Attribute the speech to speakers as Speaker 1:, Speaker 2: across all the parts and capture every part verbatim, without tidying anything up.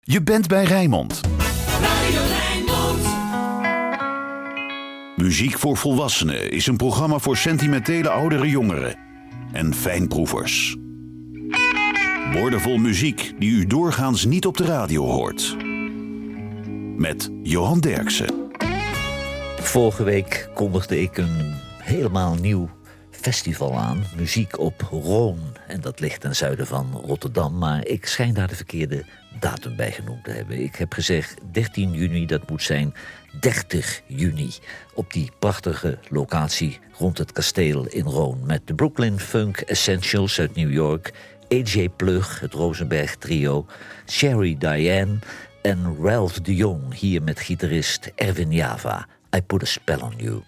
Speaker 1: Je bent bij Rijnmond.
Speaker 2: Radio Rijnmond.
Speaker 1: Muziek voor Volwassenen is een programma voor sentimentele oudere jongeren en fijnproevers. Woordenvol muziek die u doorgaans niet op de radio hoort. Met Johan Derksen.
Speaker 3: Vorige week kondigde ik een helemaal nieuw festival aan. Muziek op Roon. En dat ligt ten zuiden van Rotterdam. Maar ik schijn daar de verkeerde datum bij genoemd te hebben. Ik heb gezegd dertien juni, dat moet zijn dertig juni. Op die prachtige locatie rond het kasteel in Roon. Met de Brooklyn Funk Essentials uit New York. A J Plug, het Rosenberg trio. Sherry Diane en Ralph de Jong. Hier met gitarist Erwin Java. I Put a Spell on You.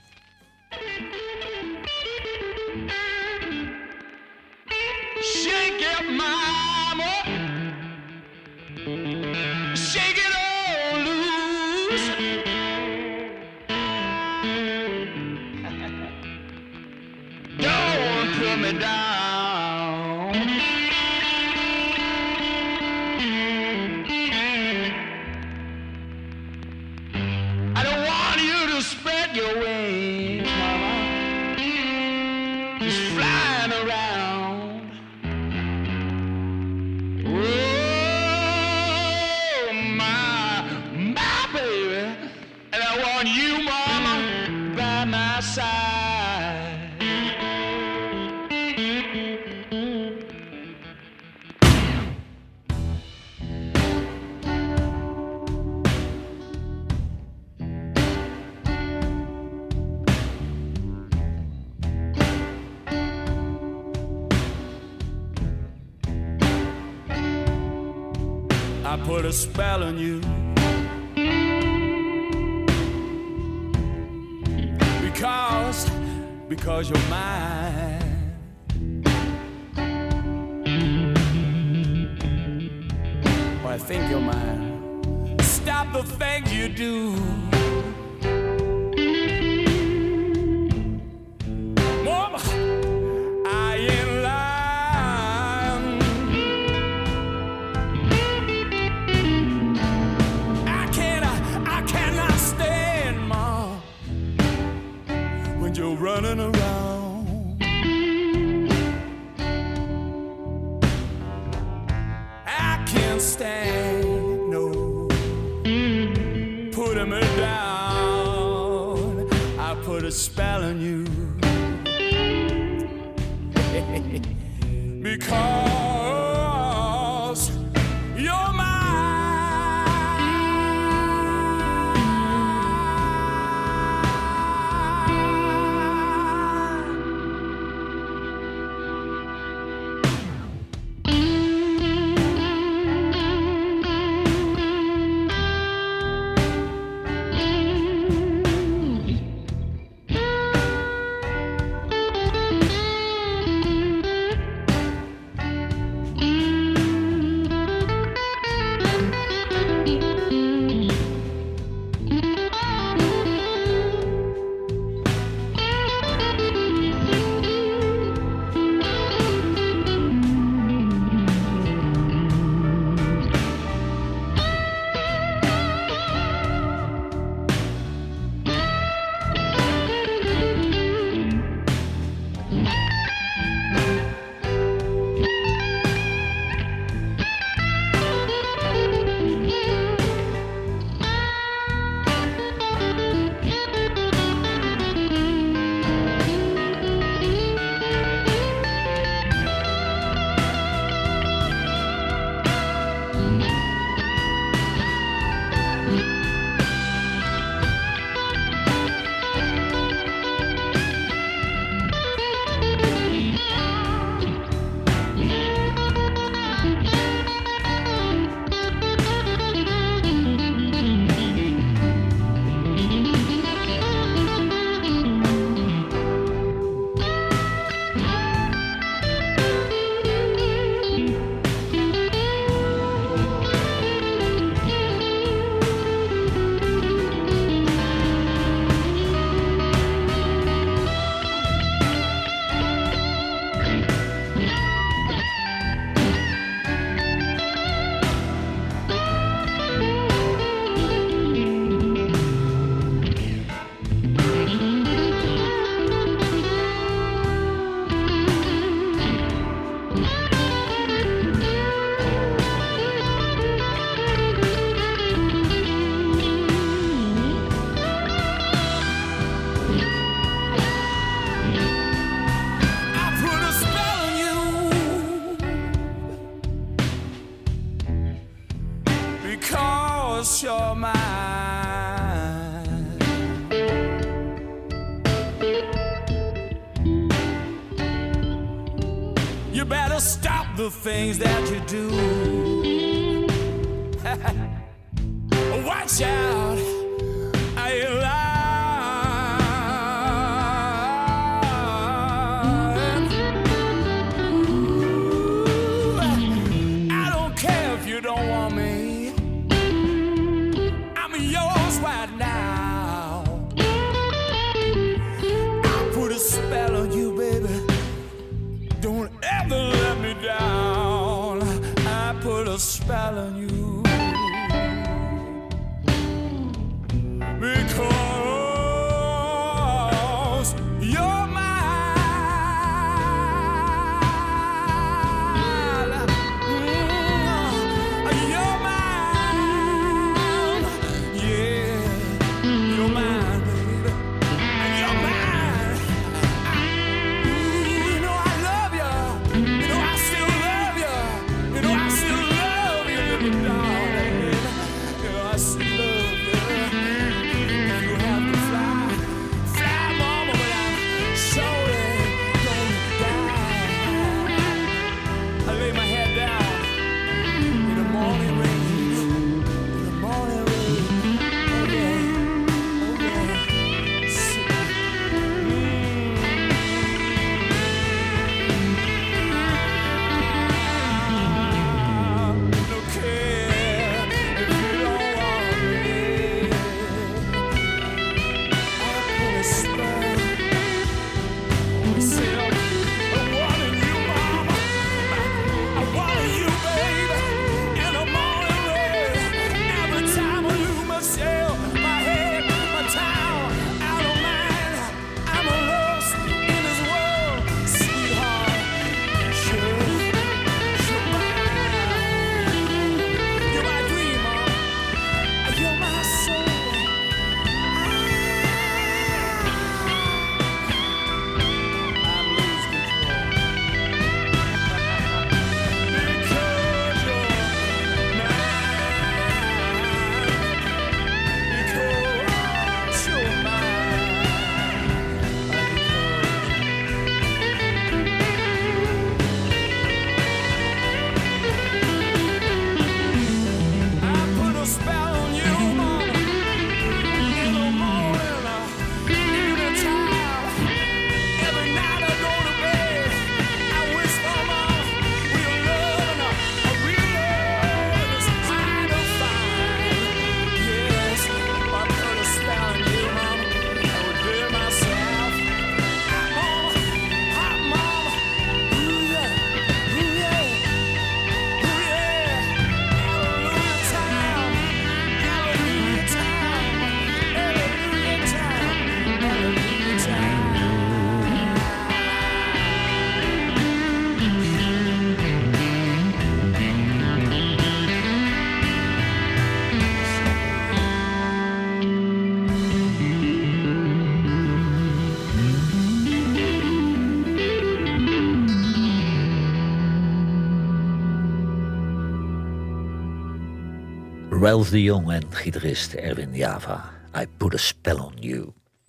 Speaker 4: Shake it, mama. Shake it all loose. Don't put me down. I don't want you to spread your wings, mama. Just flying around. Oh, my, my baby. And I want you, mama, by my side. I put a spell on you because, because you're mine. Well, I think you're mine. Stop the things you do. Mama, I ain't lying. I can't, I cannot stand, Ma, when you're running around. I can't stand, no, putting me down. I put a spell on you because you're mine.
Speaker 5: lost your mind. You better stop the things that you do. Watch out, are you lying? Ooh, I don't care if you don't want me. I'm yours right now. I put a spell on you, baby. Don't ever let me down. I put a spell on you. Because you're mine. Mm, you're mine. Yeah, you're mine, baby. You're mine. Ooh, you know I love you. You know I still love you. You know I still love you, little darling. You know I still love you.
Speaker 3: Ralph de Jong en gitarist Erwin Java. I Put a Spell on You.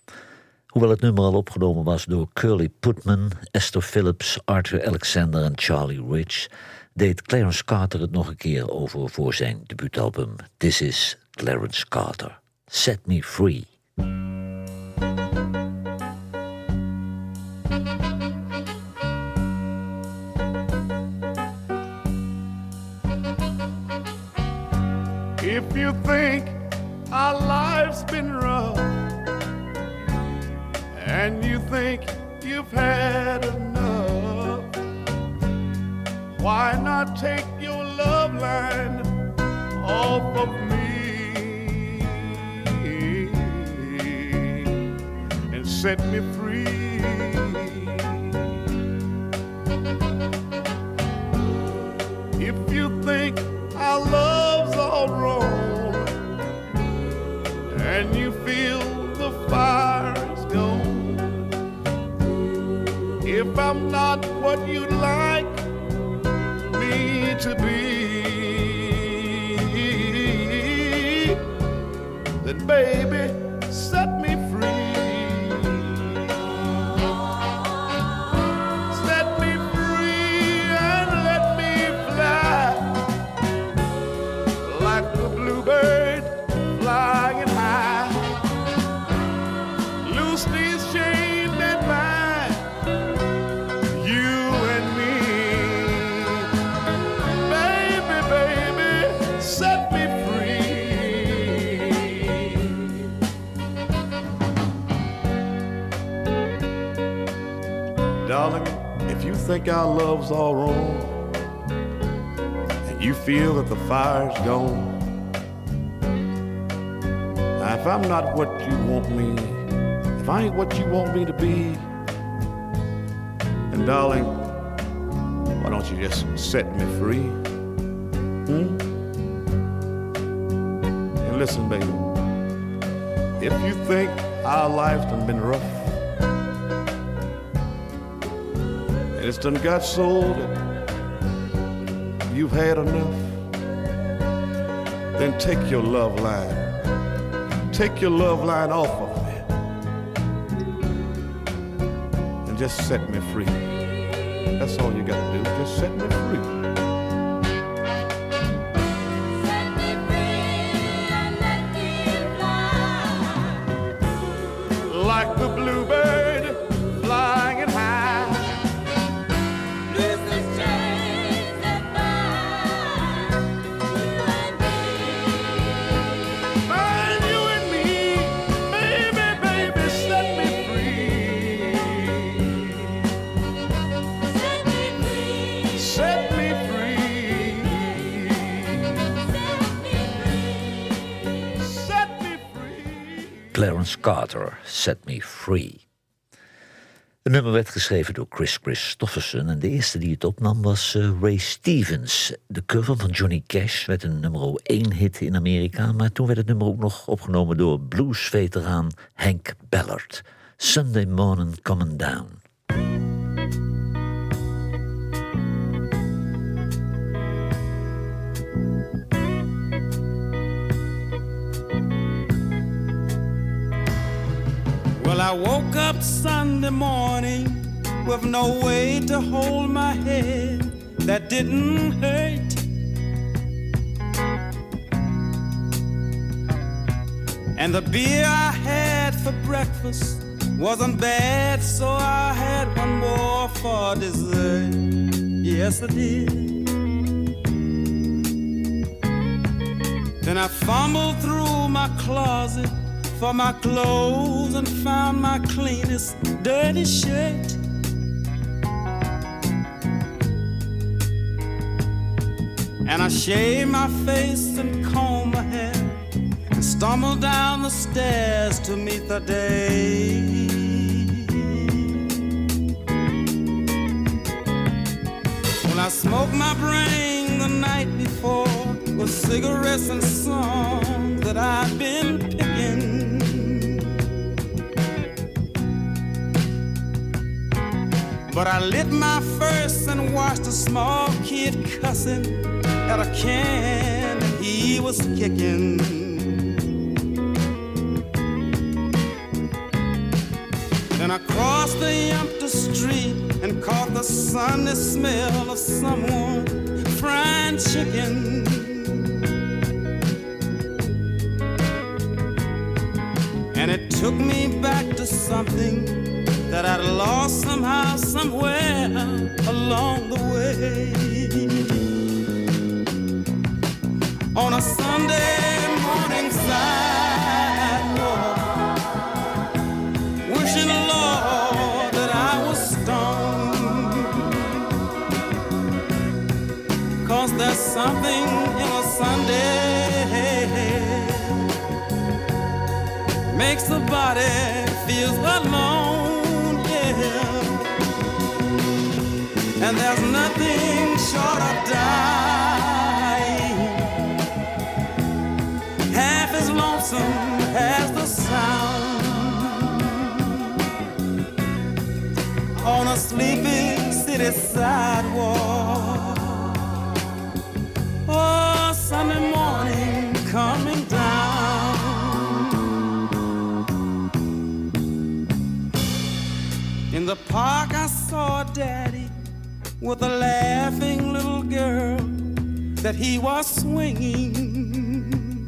Speaker 3: Hoewel het nummer al opgenomen was door Curly Putman, Esther Phillips, Arthur Alexander en Charlie Rich, deed Clarence Carter het nog een keer over voor zijn debuutalbum This is Clarence Carter. Set Me Free.
Speaker 6: If you think our life's been rough and you think you've had enough, why not take your love line off of me and set me free? If you think our love's all wrong and you feel the fire's gone, if I'm not what you'd like me to be, baby, set me free. Set me free and let me fly like the bluebird flying high. Loose these chains that bind you and me. Baby, baby, set me free. Darling, if you think our love's all wrong and you feel that the fire's gone, now if I'm not what you want me, if I ain't what you want me to be, then darling, why don't you just set me free? Hmm? And listen, baby, if you think our life's done been rough, and it's done got so that you've had enough, then take your love line, take your love line off of me, and just set me free. That's all you gotta do, just set me free.
Speaker 2: Set me free and let me fly.
Speaker 6: Like the bluebird flying high.
Speaker 2: Loose the chains that bind you and me.
Speaker 6: Find you and me, baby, baby, set me free.
Speaker 2: Set me free.
Speaker 6: Set me free.
Speaker 2: Set me free.
Speaker 6: Set me free.
Speaker 3: Clarence Carter, Set Me Free. Het nummer werd geschreven door Chris Christofferson en de eerste die het opnam was uh, Ray Stevens. De cover van Johnny Cash werd een nummer één hit in Amerika, maar toen werd het nummer ook nog opgenomen door bluesveteraan Hank Ballard. Sunday Morning Coming Down.
Speaker 7: Well, I woke up Sunday morning with no way to hold my head that didn't hurt. And the beer I had for breakfast wasn't bad, so I had one more for dessert. Yes, I did. Then I fumbled through my closet for my clothes and found my cleanest dirty shirt. And I shaved my face and combed my hair and stumbled down the stairs to meet the day. Well, I smoked my brain the night before with cigarettes and songs that I'd been picking. But I lit my first and watched a small kid cussing at a can and he was kicking. Then I crossed the empty street and caught the sunny smell of someone frying chicken. And it took me back to something that I'd lost somehow, somewhere along the way. On a Sunday morning sidewalk, wishing, Lord, that I was stoned. 'Cause there's something in a Sunday makes the body feel alone. And there's nothing short of dying half as lonesome as the sound on a sleepy city sidewalk. Oh, Sunday morning coming down. with a laughing little girl that he was swinging.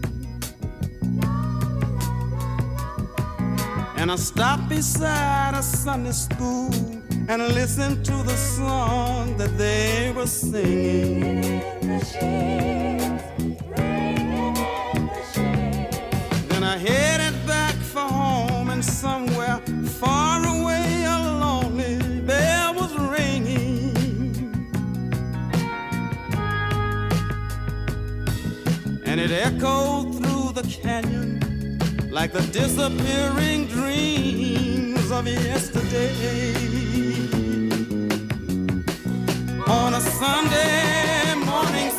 Speaker 7: And I stopped beside a Sunday school and listened to the song that they were singing.
Speaker 2: In the sheets, ringing in the sheets.
Speaker 7: Then I headed back for home, and somewhere far away a lonely bell was ringing. And it echoed through the canyon like the disappearing dreams of yesterday. On a Sunday morning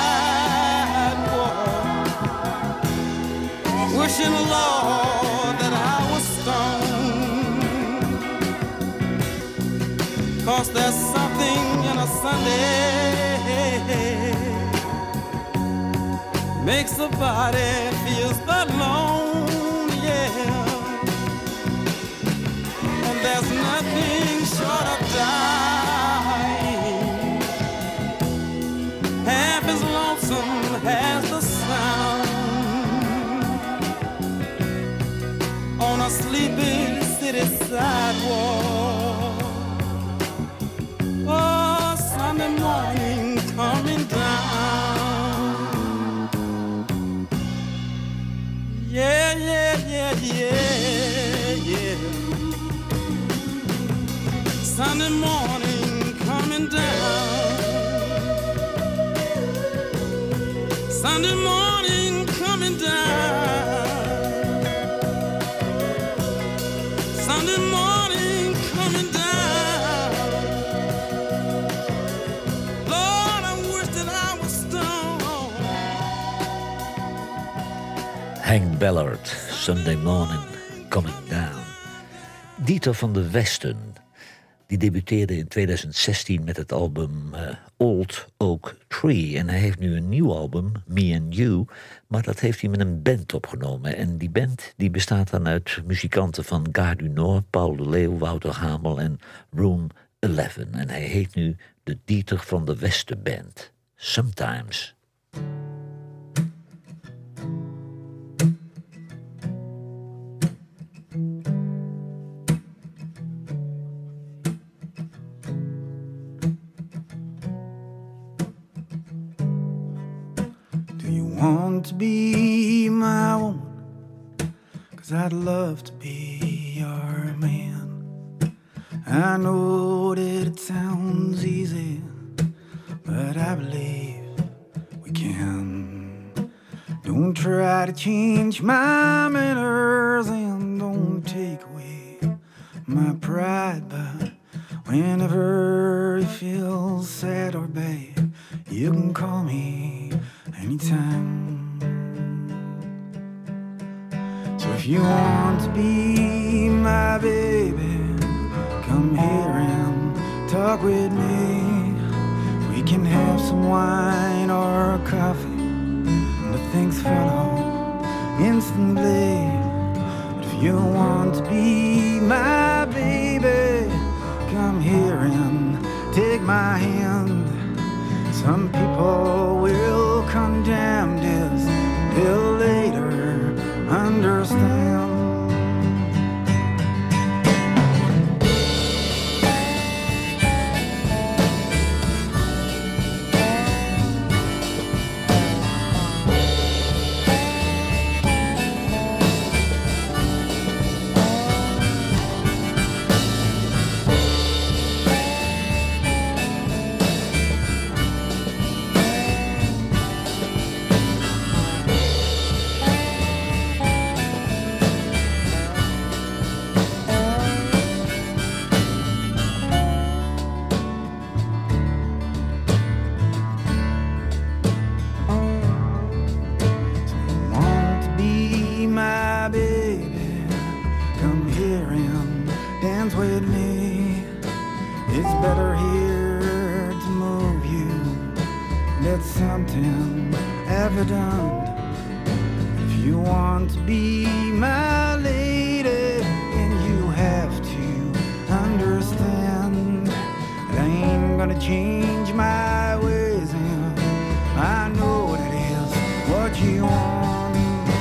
Speaker 7: sidewalk, wishing, Lord, that I was stoned. 'Cause there's something in a Sunday makes the body feel alone, yeah. And there's nothing short of dying half as lonesome as the sound on a sleepy city sidewalk. Oh, Sunday morning coming down. Yeah, yeah, yeah, yeah, yeah. Sunday morning coming down. Sunday morning coming down. Sunday morning coming down. Lord, I wish that I was stoned.
Speaker 3: Hank Ballard, Sunday Morning Coming Down. Dieter van der Westen, die debuteerde in tweeduizend zestien met het album uh, Old Oak Tree. En hij heeft nu een nieuw album, Me and You, maar dat heeft hij met een band opgenomen. En die band die bestaat dan uit muzikanten van Gare du Nord, Paul de Leeuw, Wouter Hamel en Room elf. En hij heet nu de Dieter van der Westen Band. Sometimes.
Speaker 8: Want to be my woman, 'cause I'd love to be your man. I know that it sounds easy, but I believe we can. Don't try to change my manners and don't take away my pride, but whenever you feel sad or bad, you can call me anytime. So if you want to be my baby, come here and talk with me. We can have some wine or coffee, and the things follow instantly. But if you want to be my baby, come here and take my hand. Some people will condemn this, they'll later understand. Something evident. If you want to be my lady, then you have to understand that I ain't gonna to change my ways, and I know that is what you want.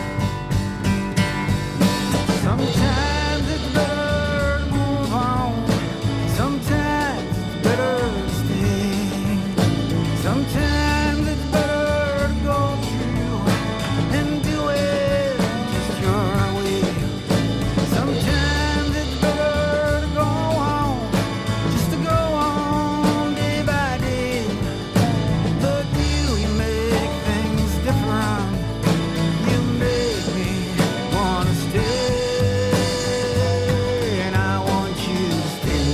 Speaker 8: Sometimes it's better to move on. Sometimes it's better to stay. Sometimes it's better to go through and do it just your way. Sometimes it's better to go on, just to go on day by day. But you, you make things different. You make me wanna stay, and I want you to stay.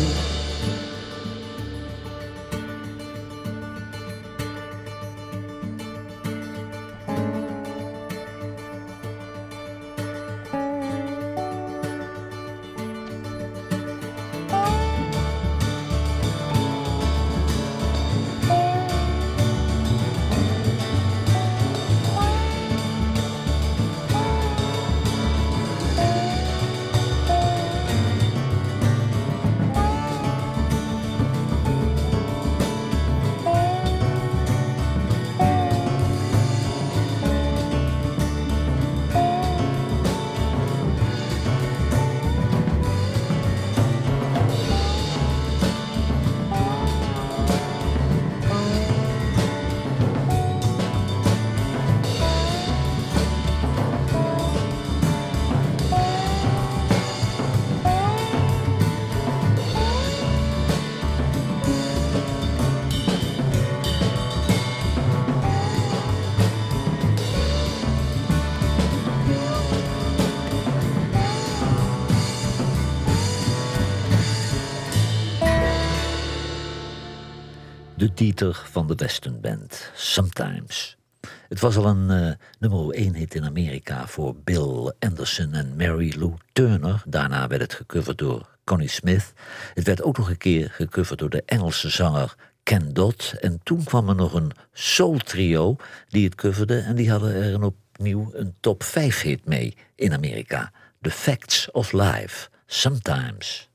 Speaker 3: De Dieter van de Western Band, Sometimes. Het was al een uh, nummer één hit in Amerika voor Bill Anderson en Mary Lou Turner. Daarna werd het gecoverd door Connie Smith. Het werd ook nog een keer gecoverd door de Engelse zanger Ken Dodd. En toen kwam er nog een soul trio die het coverde. En die hadden er een opnieuw een top vijf hit mee in Amerika. The Facts of Life, Sometimes.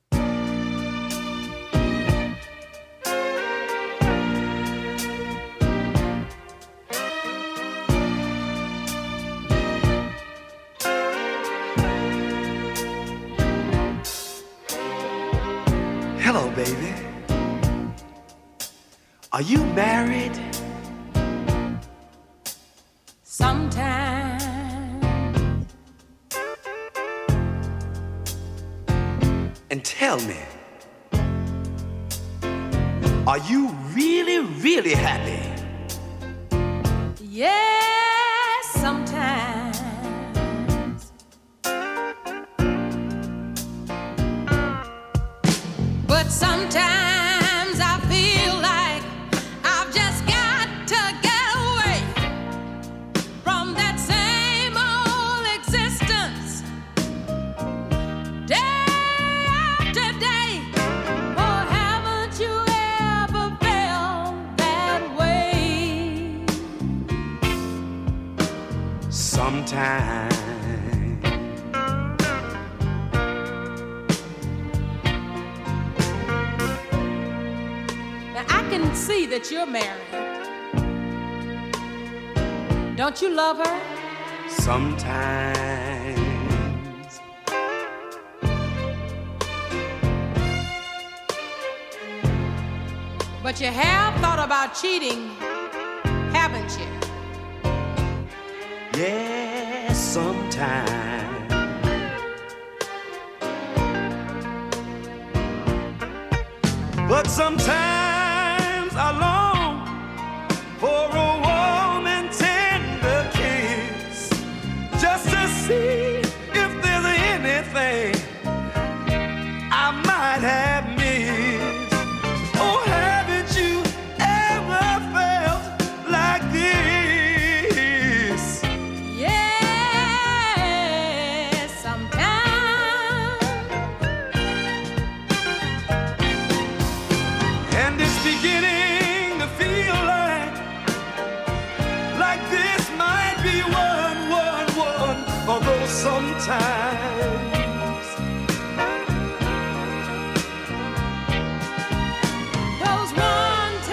Speaker 9: Hello, baby. Are you married?
Speaker 2: Sometimes
Speaker 9: And tell me, are you really, really happy?
Speaker 2: yes, sometimes but sometimes I feel like I've just got to get away from that same old existence day after day. Oh, haven't you ever felt that way?
Speaker 9: Sometimes.
Speaker 2: Now I can see that you're married. Don't you love her?
Speaker 9: Sometimes.
Speaker 2: But you have thought about cheating, haven't you?
Speaker 9: Yes, sometimes. But sometimes I long for a warm and tender kiss, just to see if there's anything I might have missed. Oh, haven't you ever felt like this?
Speaker 2: Yes, sometimes.
Speaker 9: And it's beginning to feel like like this might be one, one, one. Although sometimes
Speaker 2: Those one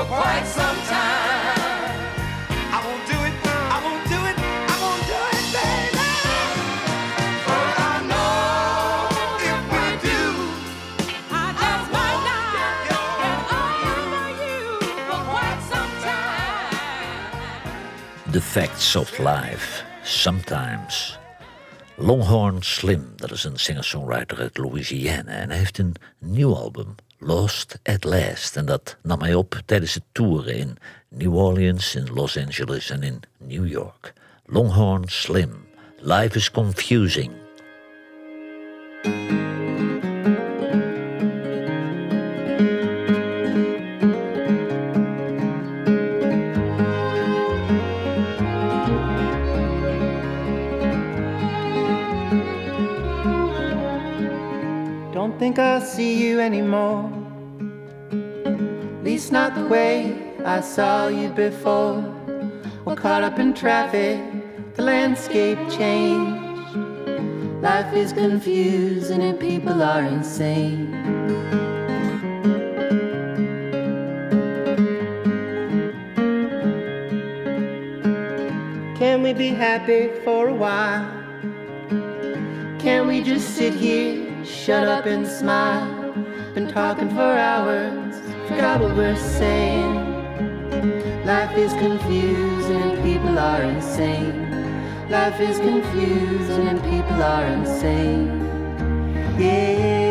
Speaker 5: quite some time. I won't do it, I won't do it, I won't do it, baby. But I know if we do,
Speaker 2: I just might not get over you for quite some time.
Speaker 3: The Facts of Life, Sometimes. Longhorn Slim, dat is een singer-songwriter uit Louisiana. En hij heeft een nieuw album, Lost at Last. En dat nam hij op tijdens het toeren in New Orleans, in Los Angeles en in New York. Longhorn Slim, Life is Confusing.
Speaker 10: Don't think I'll see you anymore. At least not the way I saw you before. We're caught up in traffic, the landscape changed. Life is confusing and people are insane. Can we be happy for a while? Can we just sit here, shut up and smile? Been talking for hours, forgot what we're saying. Life is confusing and people are insane. Life is confusing and people are insane. Yeah.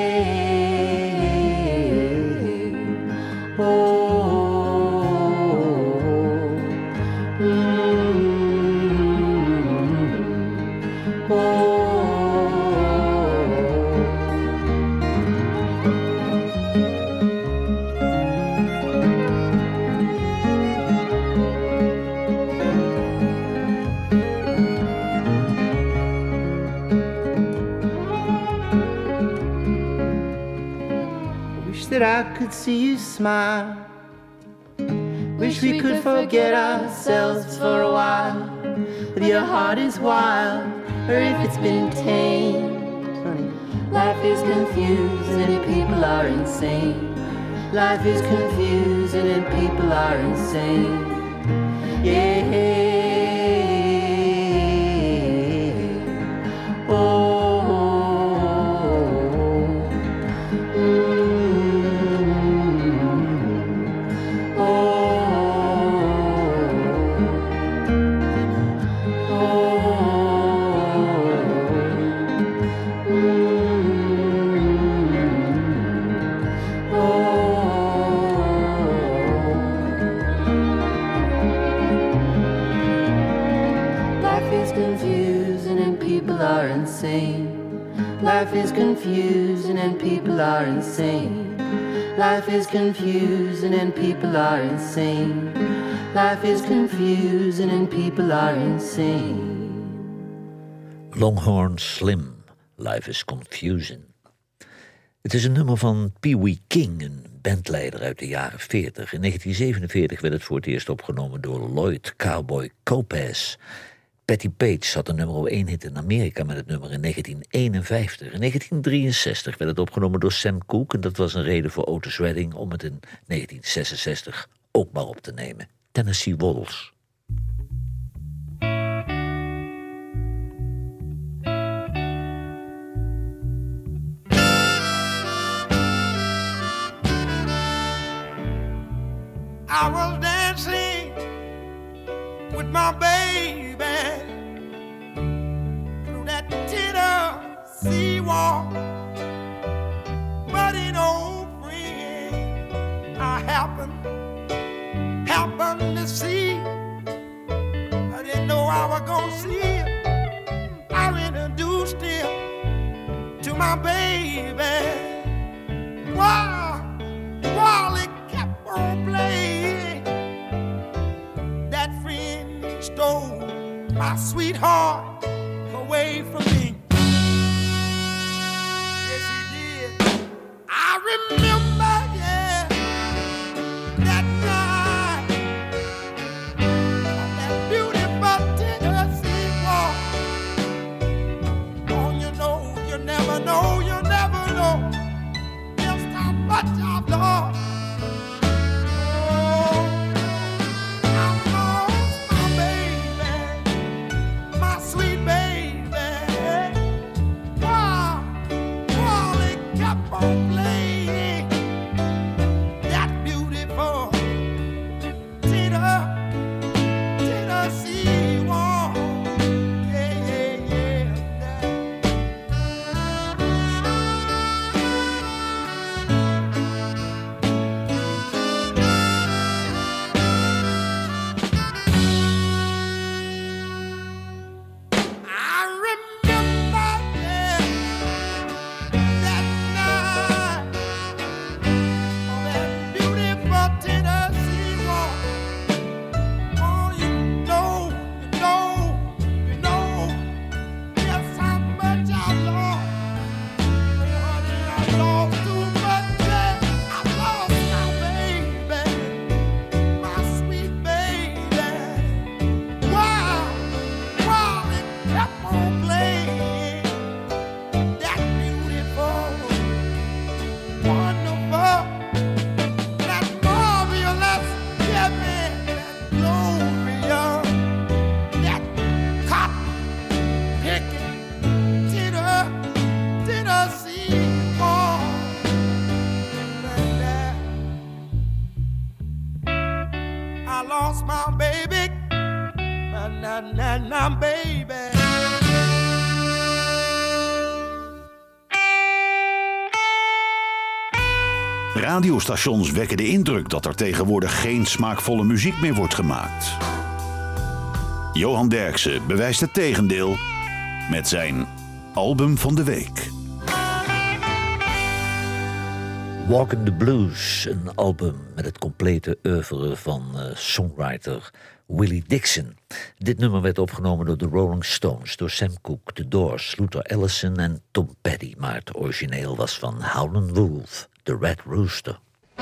Speaker 10: Oh. Mm. Oh. That I could see you smile. Wish we could forget ourselves for a while. Whether your heart is wild or if it's been tamed. Life is confusing and people are insane. Life is confusing and people are insane. Yeah. Oh. Life is confusing and people are insane. Life is confusing and people are insane. Life is confusing and people are insane.
Speaker 3: Longhorn Slim, Life is Confusing. Het is een nummer van Pee Wee King, een bandleider uit de jaren veertig. In negentien zevenenveertig werd het voor het eerst opgenomen door Lloyd Cowboy Lopez. Patti Page had een nummer één hit in Amerika met het nummer in negentien eenenvijftig. In negentien drieënzestig werd het opgenomen door Sam Cooke en dat was een reden voor Otis Redding om het in negentien zesenzestig ook maar op te nemen. Tennessee Waltz.
Speaker 5: I was dancing with my baby through that Tennessee walk, but an old friend I happened, happened to see. I didn't know I was gonna see him. I introduced him to my baby. Wow, while it kept on playing, that friend stole my sweetheart away from me. Yes, he did. I remember, yeah, that night on that beautiful Tennessee walk. Oh, you know, you never know, you never know just how much I've lost. Oh,
Speaker 9: I lost my baby, my, my, my, my baby.
Speaker 1: Radiostations wekken de indruk dat er tegenwoordig geen smaakvolle muziek meer wordt gemaakt. Johan Derksen bewijst het tegendeel met zijn album van de week.
Speaker 3: Walking the Blues, een album met het complete oeuvre van uh, songwriter Willie Dixon. Dit nummer werd opgenomen door de Rolling Stones, door Sam Cooke, The Doors, Luther Allison en Tom Petty, maar het origineel was van Howlin' Wolf, The Red Rooster.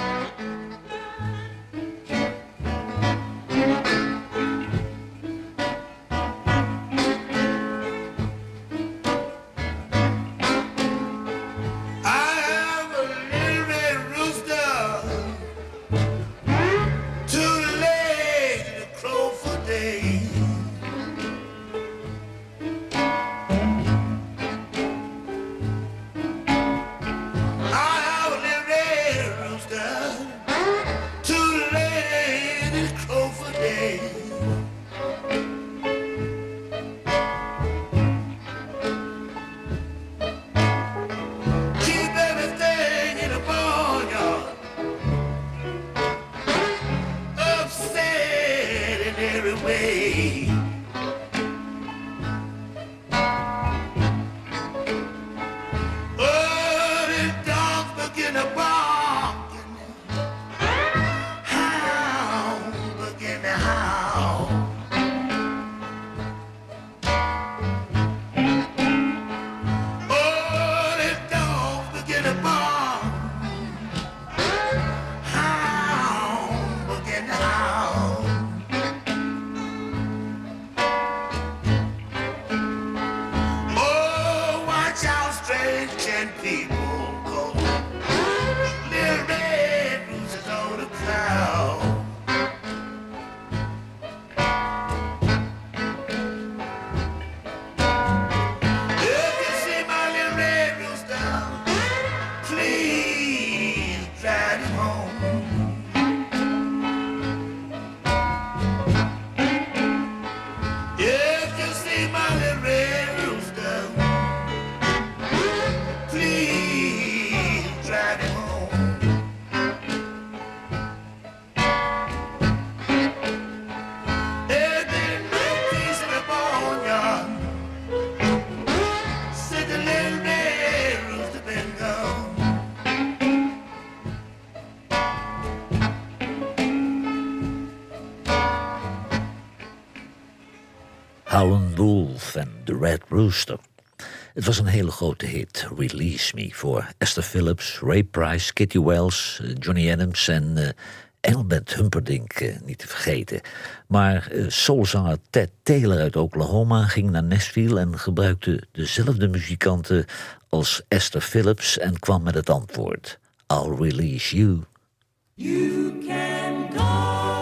Speaker 3: Howlin' Wolf en The Red Rooster. Het was een hele grote hit, Release Me, voor Esther Phillips, Ray Price, Kitty Wells, Johnny Adams en uh, Engelbert Humperdinck uh, niet te vergeten. Maar uh, soulzanger Ted Taylor uit Oklahoma ging naar Nashville en gebruikte dezelfde muzikanten als Esther Phillips en kwam met het antwoord: I'll release you.
Speaker 2: You can go.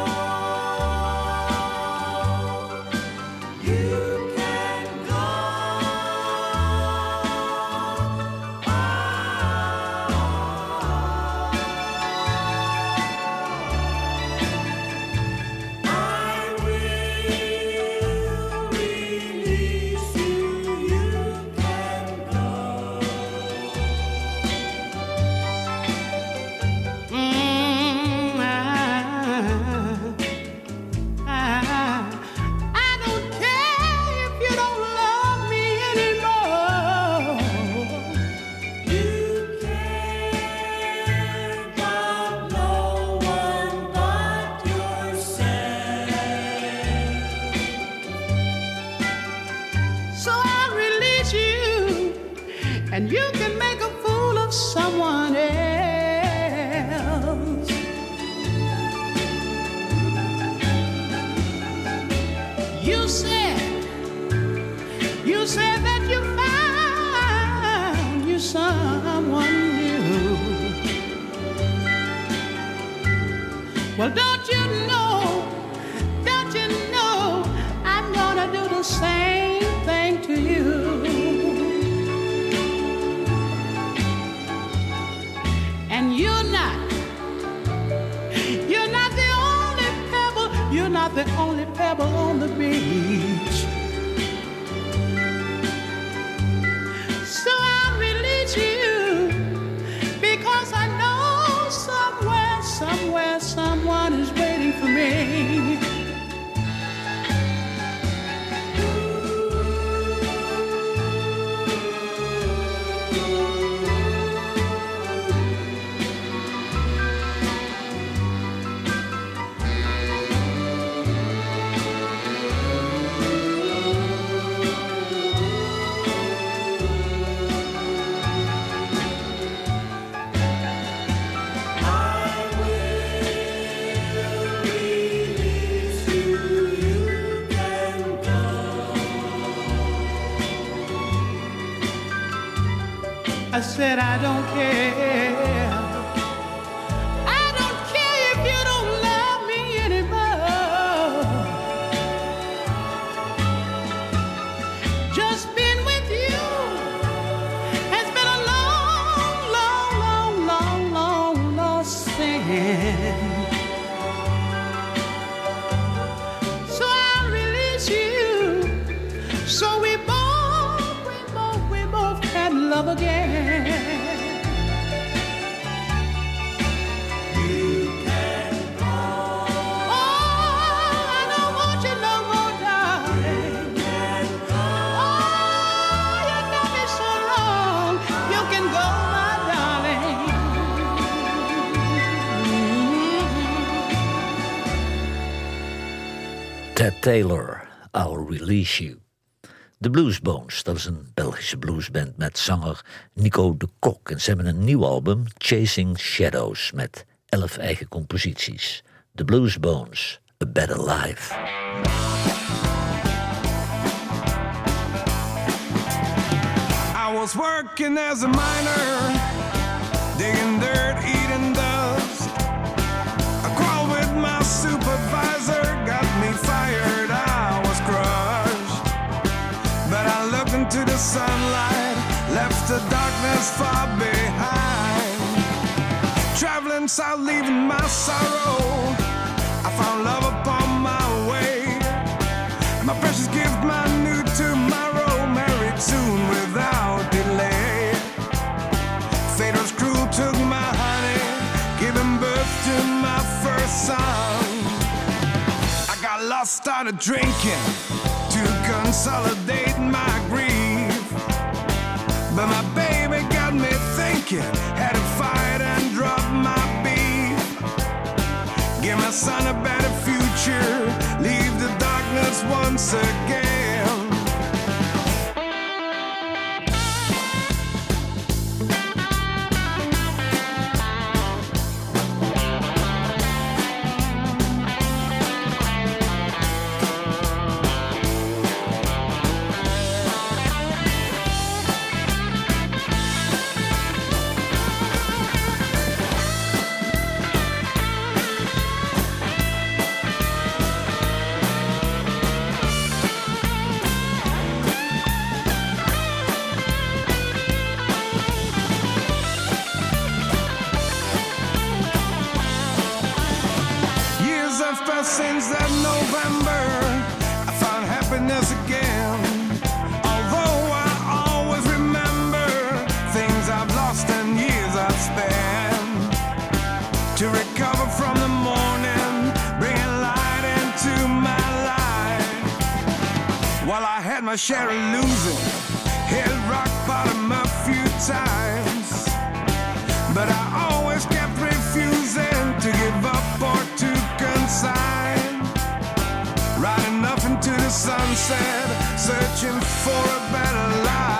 Speaker 11: And you can make a fool of someone else. You said, you said that you found you someone new. Well, don't you know, don't you know, I'm gonna do the same thing to you. You're not, you're not the only pebble, you're not the only pebble on the beach. So I'll release you because I know somewhere, somewhere, someone is waiting for me. I said I don't care. I don't care if you don't love me anymore. Just being with you has been a long, long, long, long, long, long sin. So I'll release you so we both, we both, we both can love again.
Speaker 3: Ted Taylor, I'll Release You. De Bluesbones, dat is een Belgische bluesband met zanger Nico de Kok. En ze hebben een nieuw album, Chasing Shadows, met elf eigen composities. De Bluesbones, A Better Life.
Speaker 9: I was working as a miner, digging dirt, eating dust. I quarreled with my supervisor, got me fired, I was crushed. But I looked into the sunlight, left the darkness far behind. Traveling south, leaving my sorrow, I found love upon my way. My precious gift, my new tomorrow, married soon without delay. Fate was cruel, took my honey, giving birth to my first son. I got lost, started drinking to consolidate my grief. But my baby got me thinking, had to fight and drop my beef. Give my son a better future, leave the darkness once again. Since that November, I found happiness again. Although I always remember things I've lost and years I've spent. To recover from the morning, bringing light into my life. While I had my share of losing, hit rock bottom a few times. But I always kept refusing to give up or to consign. Riding up into the sunset, searching for a better life.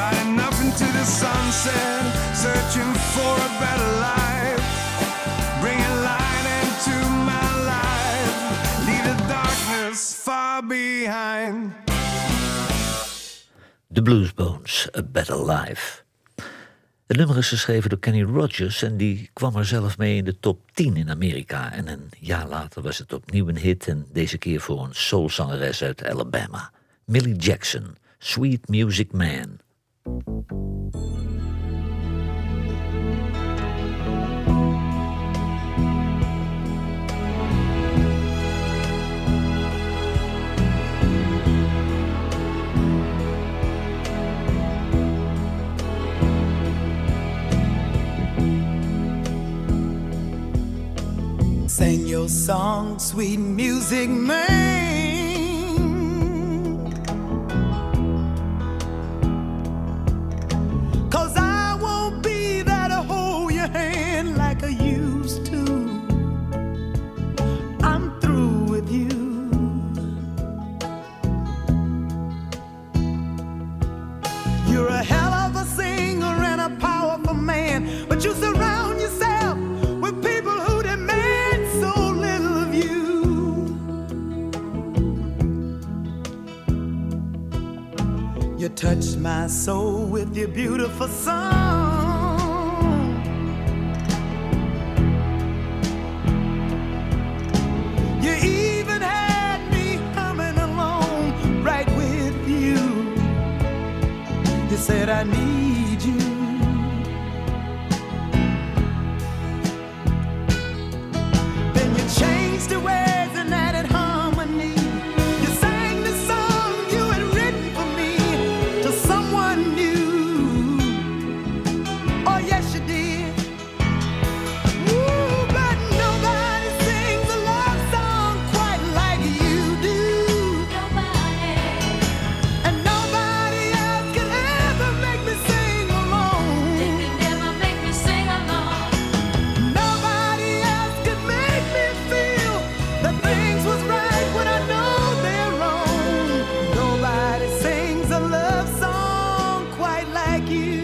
Speaker 9: riding up into the sunset, searching for a better life. Bringing light into my life, leave the darkness far behind.
Speaker 3: The Bluesbones, A Better Life. Het nummer is geschreven door Kenny Rogers en die kwam er zelf mee in de top tien in Amerika. En een jaar later was het opnieuw een hit en deze keer voor een soulzangeres uit Alabama. Millie Jackson, Sweet Music Man.
Speaker 8: Sing your song, sweet music man. 'Cause I won't be there to hold your hand like I used to. I'm through with you. You're a hell of a singer and a powerful man, but you surround yourself with people who demand so little of you. You touch my soul with your beautiful song. You even had me humming along right with you. You said I need you. Changed the words and added harmony. You sang the song you had written for me to someone new. Oh yes you did. Ooh, but nobody sings a love song quite like you do. Nobody. And nobody else could ever make me sing alone. They could never make me sing alone. Nobody else could make me feel that things was right when I know they're wrong. Nobody sings a love song quite like you.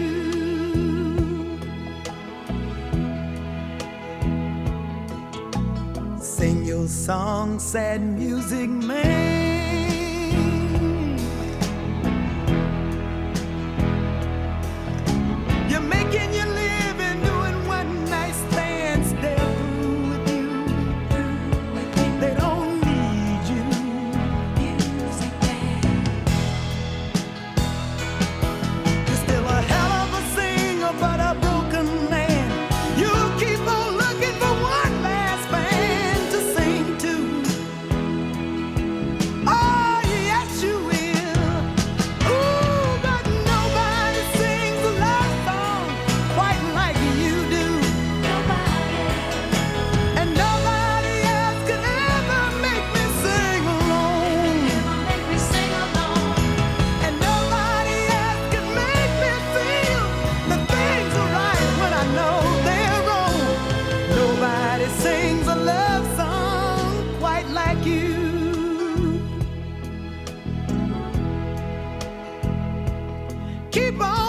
Speaker 8: Sing your song, sad music man. You're making your living doing one night stands. They're through with you. They don't need you. You're still a hell of a singer, but a broken man. You keep on looking for one last man to sing to. Oh, yes, you will. Ooh, but nobody sings a love song quite like you do. Nobody. And nobody else could ever make me sing alone. Make me sing alone. And nobody else could make me feel that things are right when I know they're wrong. Nobody sings a love song quite like you. Keep on